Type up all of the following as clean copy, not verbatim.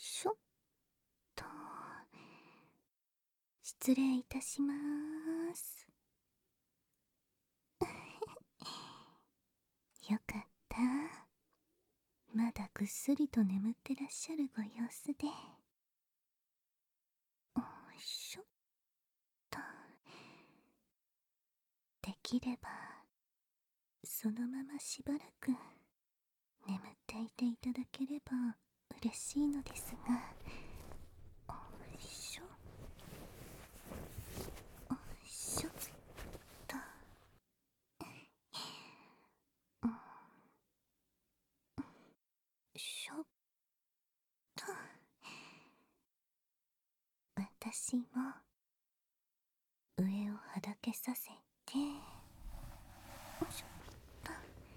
しょっと。失礼いたします。よかった。まだぐっすりと眠ってらっしゃるご様子で。おいしょっと。できればそのまましばらく眠っていていただければ嬉しいのですが。おいしょおいしょっと。しょっと。私も上をはだけさせて。よいしょっと。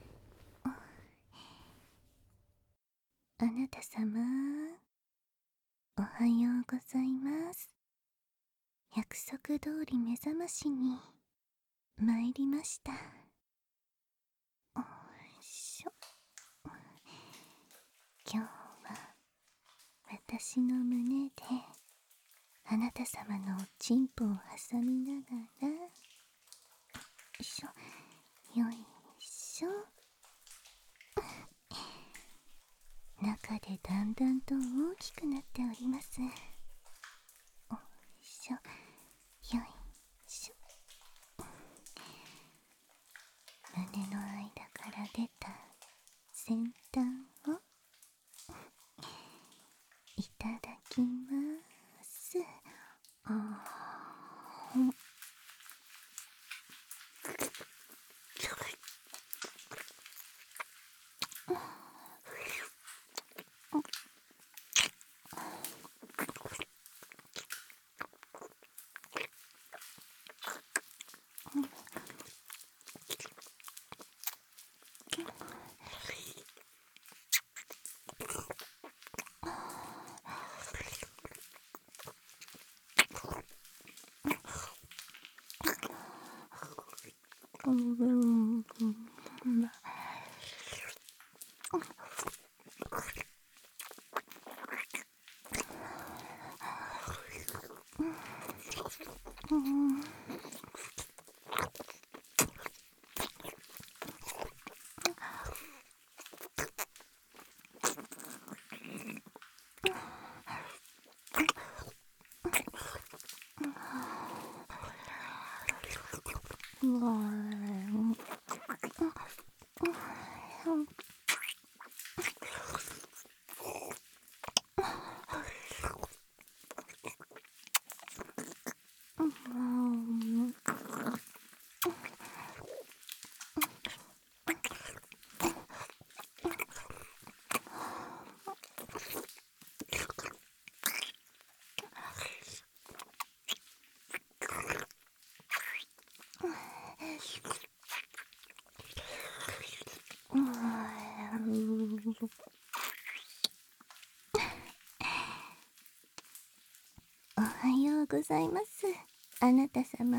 あなた様、おはようございます。約束通り目覚ましに参りました。おいしょ。今日は私の胸であなた様のおちんぽを挟みながら、よいしょよいしょ。中でだんだんと大きくなっております。おいしょよいしょ。胸の間から出た先端をいただきます。おはようございます、あなた様。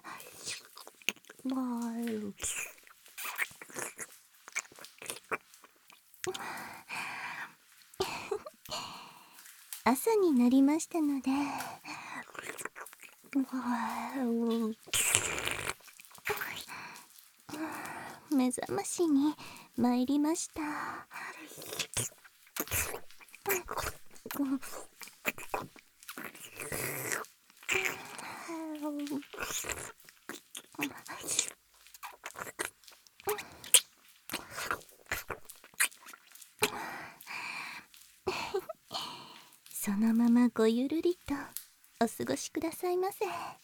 朝になりましたので、目覚ましに参りました。そのままごゆるりとお過ごしくださいませ。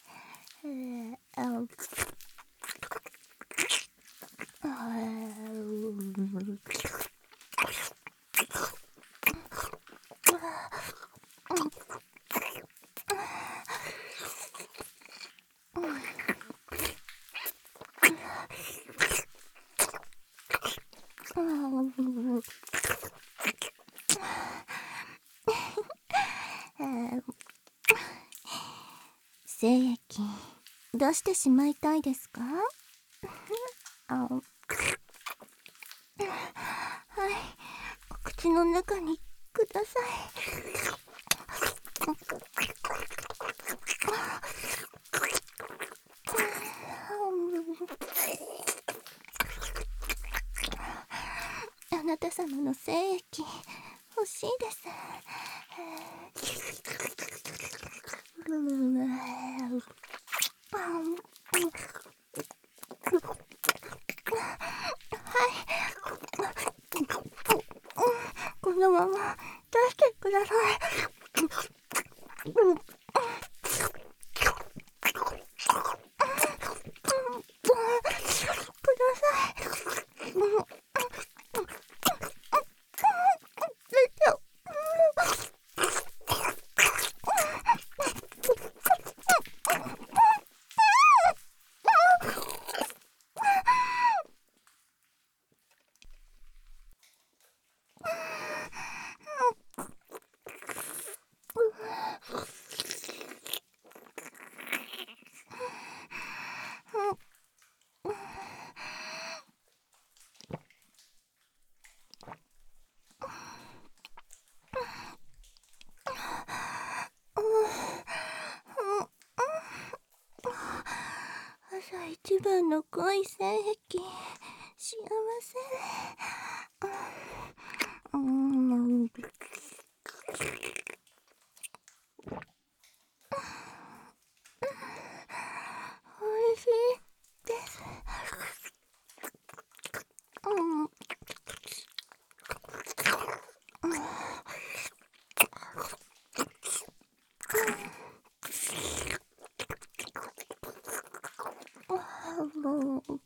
精液出してしまいたいですか？はい、お口の中にくだださい。あなた様の精液欲しいです。このまま出してください。朝一番の濃い精液、幸せ。おいしいです。もう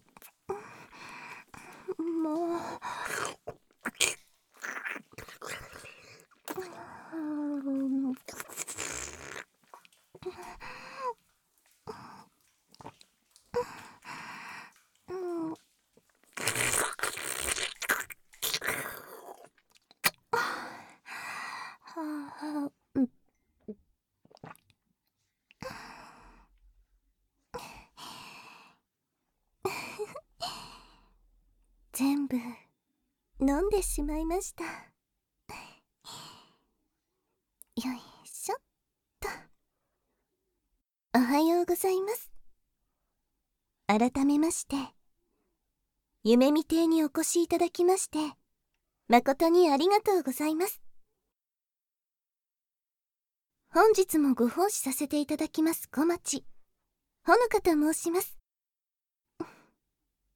全部飲んでしまいました。よいしょっと。おはようございます。改めまして、夢見亭にお越しいただきまして、誠にありがとうございます。本日もご奉仕させていただきます小町、ほのかと申します。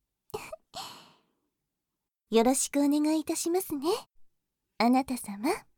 よろしくお願いいたしますね、あなた様。